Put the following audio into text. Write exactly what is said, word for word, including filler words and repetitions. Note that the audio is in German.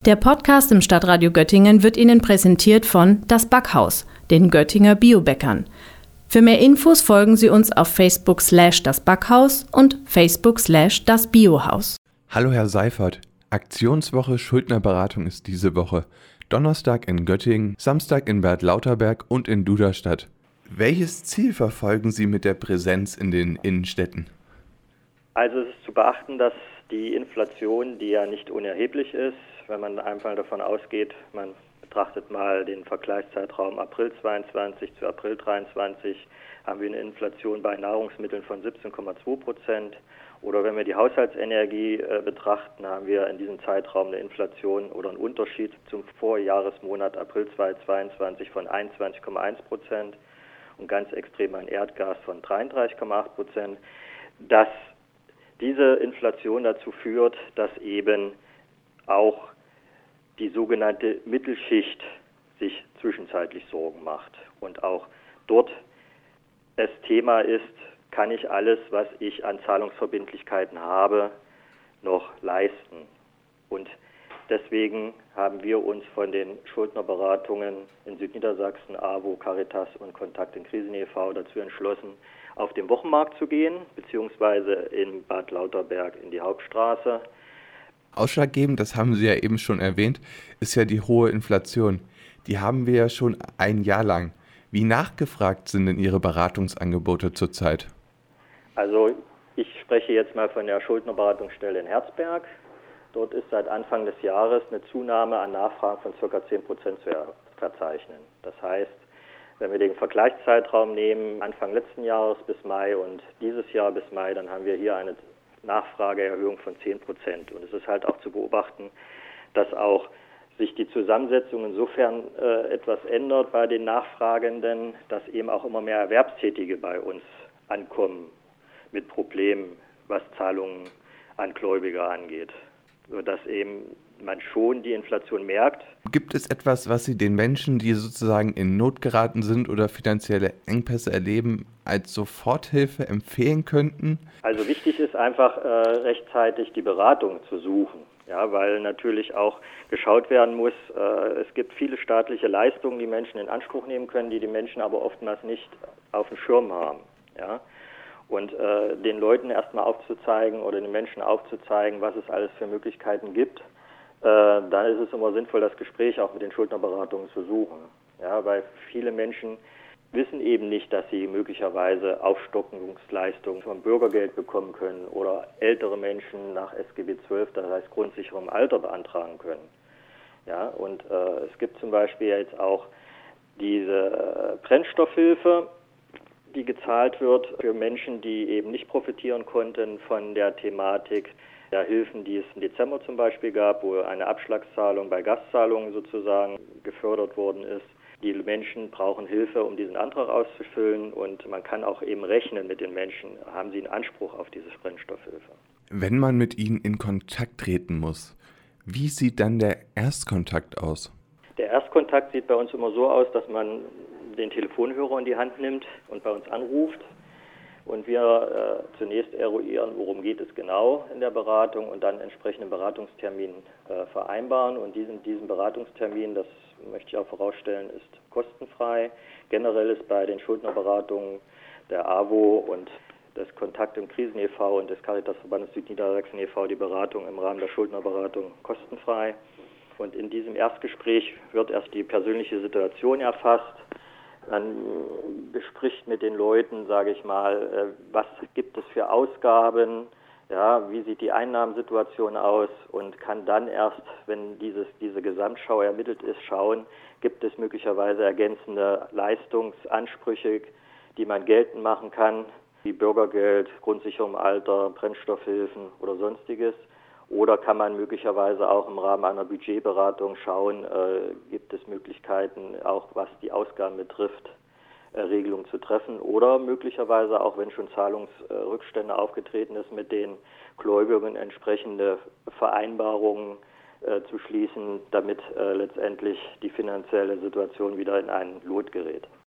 Der Podcast im Stadtradio Göttingen wird Ihnen präsentiert von Das Backhaus, den Göttinger Biobäckern. Für mehr Infos folgen Sie uns auf Facebook slash das Backhaus und Facebook slash das Biohaus. Hallo Herr Seifert, Aktionswoche Schuldnerberatung ist diese Woche. Donnerstag in Göttingen, Samstag in Bad Lauterberg und in Duderstadt. Welches Ziel verfolgen Sie mit der Präsenz in den Innenstädten? Also es ist zu beachten, dass die Inflation, die ja nicht unerheblich ist, wenn man einfach davon ausgeht, man betrachtet mal den Vergleichszeitraum April zweiundzwanzig zu April dreiundzwanzig, haben wir eine Inflation bei Nahrungsmitteln von siebzehn Komma zwei Prozent. Oder wenn wir die Haushaltsenergie äh, betrachten, haben wir in diesem Zeitraum eine Inflation oder einen Unterschied zum Vorjahresmonat April zweitausendzweiundzwanzig von einundzwanzig Komma eins Prozent und ganz extrem ein Erdgas von dreiunddreißig Komma acht Prozent. Dass diese Inflation dazu führt, dass eben auch die sogenannte Mittelschicht sich zwischenzeitlich Sorgen macht und auch dort das Thema ist, kann ich alles, was ich an Zahlungsverbindlichkeiten habe, noch leisten. Und deswegen haben wir uns von den Schuldnerberatungen in Südniedersachsen, A W O, Caritas und Kontakt in Krisen e V dazu entschlossen, auf den Wochenmarkt zu gehen, beziehungsweise in Bad Lauterberg in die Hauptstraße. Ausschlaggebend, das haben Sie ja eben schon erwähnt, ist ja die hohe Inflation. Die haben wir ja schon ein Jahr lang. Wie nachgefragt sind denn Ihre Beratungsangebote zurzeit? Also ich spreche jetzt mal von der Schuldnerberatungsstelle in Herzberg. Dort ist seit Anfang des Jahres eine Zunahme an Nachfragen von ca. zehn Prozent zu verzeichnen. Das heißt, wenn wir den Vergleichszeitraum nehmen, Anfang letzten Jahres bis Mai und dieses Jahr bis Mai, dann haben wir hier eine Nachfrageerhöhung von zehn Prozent. Und es ist halt auch zu beobachten, dass auch sich die Zusammensetzung insofern äh, etwas ändert bei den Nachfragenden, dass eben auch immer mehr Erwerbstätige bei uns ankommen mit Problemen, was Zahlungen an Gläubiger angeht. Sodass eben man schon die Inflation merkt. Gibt es etwas, was Sie den Menschen, die sozusagen in Not geraten sind oder finanzielle Engpässe erleben, als Soforthilfe empfehlen könnten? Also wichtig ist einfach äh, rechtzeitig die Beratung zu suchen, ja, weil natürlich auch geschaut werden muss, äh, es gibt viele staatliche Leistungen, die Menschen in Anspruch nehmen können, die die Menschen aber oftmals nicht auf dem Schirm haben, ja. Und äh, den Leuten erstmal aufzuzeigen oder den Menschen aufzuzeigen, was es alles für Möglichkeiten gibt, äh, dann ist es immer sinnvoll, das Gespräch auch mit den Schuldnerberatungen zu suchen. Ja, weil viele Menschen wissen eben nicht, dass sie möglicherweise Aufstockungsleistungen vom Bürgergeld bekommen können oder ältere Menschen nach S G B zwölf, das heißt grundsicherem Alter, beantragen können. Ja, und äh, es gibt zum Beispiel jetzt auch diese äh, Brennstoffhilfe, die gezahlt wird für Menschen, die eben nicht profitieren konnten von der Thematik der Hilfen, die es im Dezember zum Beispiel gab, wo eine Abschlagszahlung bei Gastzahlungen sozusagen gefördert worden ist. Die Menschen brauchen Hilfe, um diesen Antrag auszufüllen und man kann auch eben rechnen mit den Menschen. Haben sie einen Anspruch auf diese Brennstoffhilfe? Wenn man mit ihnen in Kontakt treten muss, wie sieht dann der Erstkontakt aus? Der Erstkontakt sieht bei uns immer so aus, dass man den Telefonhörer in die Hand nimmt und bei uns anruft und wir äh, zunächst eruieren, worum geht es genau in der Beratung und dann entsprechenden Beratungstermin äh, vereinbaren und diesen, diesen Beratungstermin, das möchte ich auch vorausstellen, ist kostenfrei. Generell ist bei den Schuldnerberatungen der A W O und des Kontakt im Krisen e V und des Caritasverbandes Südniedersachsen e V die Beratung im Rahmen der Schuldnerberatung kostenfrei. Und in diesem Erstgespräch wird erst die persönliche Situation erfasst. Man bespricht mit den Leuten, sage ich mal, was gibt es für Ausgaben, ja, wie sieht die Einnahmensituation aus und kann dann erst, wenn dieses, diese Gesamtschau ermittelt ist, schauen, gibt es möglicherweise ergänzende Leistungsansprüche, die man geltend machen kann, wie Bürgergeld, Grundsicherung im Alter, Brennstoffhilfen oder sonstiges. Oder kann man möglicherweise auch im Rahmen einer Budgetberatung schauen, äh, gibt es Möglichkeiten, auch was die Ausgaben betrifft, äh, Regelungen zu treffen. Oder möglicherweise auch, wenn schon Zahlungsrückstände aufgetreten ist, mit den Gläubigern entsprechende Vereinbarungen äh, zu schließen, damit äh, letztendlich die finanzielle Situation wieder in ein Lot gerät.